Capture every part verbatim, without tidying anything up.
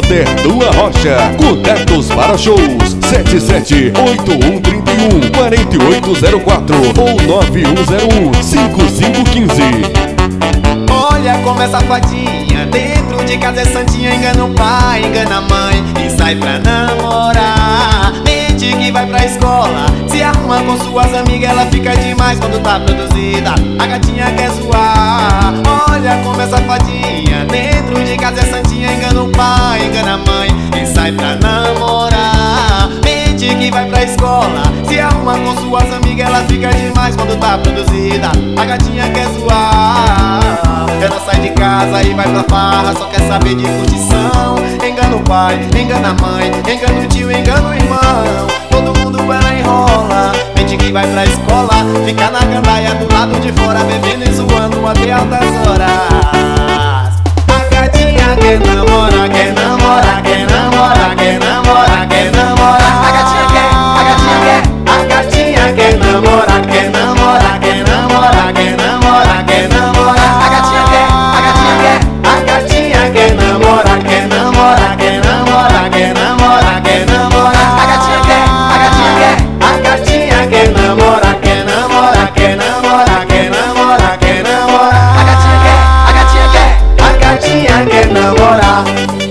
Mister Dua Rocha. Contatos para shows sete sete oito um três um quatro oito zero quatro ou nove um zero um cinco cinco um cinco. Olha como essa fadinha dentro de casa é santinha. Engana o pai, engana a mãe e sai pra namorar. Mente que vai pra escola, se arruma com suas amigas. Ela fica demais quando tá produzida, a gatinha quer zoar. Olha como essa fadinha dentro de casa é santinha. Engana o pai, engana a mãe e sai pra namorar. Mente que vai pra escola, se arruma com suas amigas. Ela fica demais quando tá produzida, a gatinha quer zoar. Ela sai de casa e vai pra farra, só quer saber de curtição. Engana o pai, engana a mãe, engana o tio, engana o irmão. Todo mundo ela enrola. Mente que vai pra escola, fica na gandaia do lado de fora, bebendo e zoando até altas horas. A gatinha quer namorar, quer namorar, quer namorar, quer namorar, quer namorar. A gatinha quer, a gatinha quer, a gatinha quer namorar, quer namorar, quer namorar, quer namorar, quer namorar. A gatinha quer, a gatinha quer, a gatinha quer namorar, quer namorar, quer namorar, quer namorar, quer namorar. A gatinha quer, a gatinha quer, a gatinha quer namorar, quer namorar, quer namorar, quer namorar, quer namorar. A gatinha quer, a gatinha quer, a gatinha quer namorar.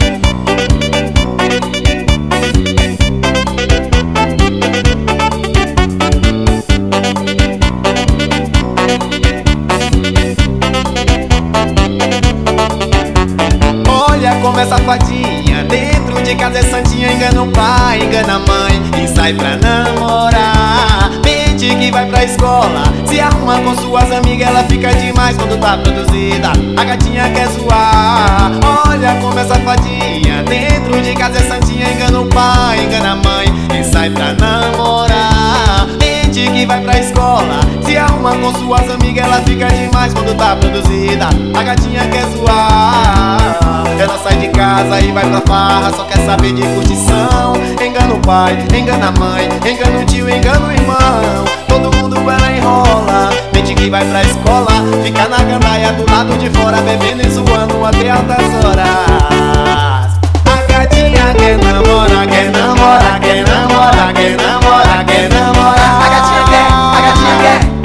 Olha como essa fadinha dentro de casa é santinha. Engana o pai, engana a mãe e sai pra namorar. Mente que vai pra escola, se arruma com suas amigas. Ela fica demais quando tá produzida, a gatinha quer zoar. Olha como essa fadinha dentro de casa é santinha. Engana o pai, engana a mãe e sai pra namorar. Mente que vai pra escola, se arruma com suas amigas. Ela fica demais quando tá produzida, a gatinha quer zoar. Ela sai de casa e vai pra farra, só quer saber de curtição. Engana o pai, engana a mãe, engana o tio, engana o irmão. Todo mundo ela enrola. Mente que vai pra escola, fica na gandaia do lado de fora, bebendo e zoando até altas horas. A gatinha quer namorar, quer namorar, quer namorar, quer namorar, quer namorar. A gatinha quer, a gatinha quer,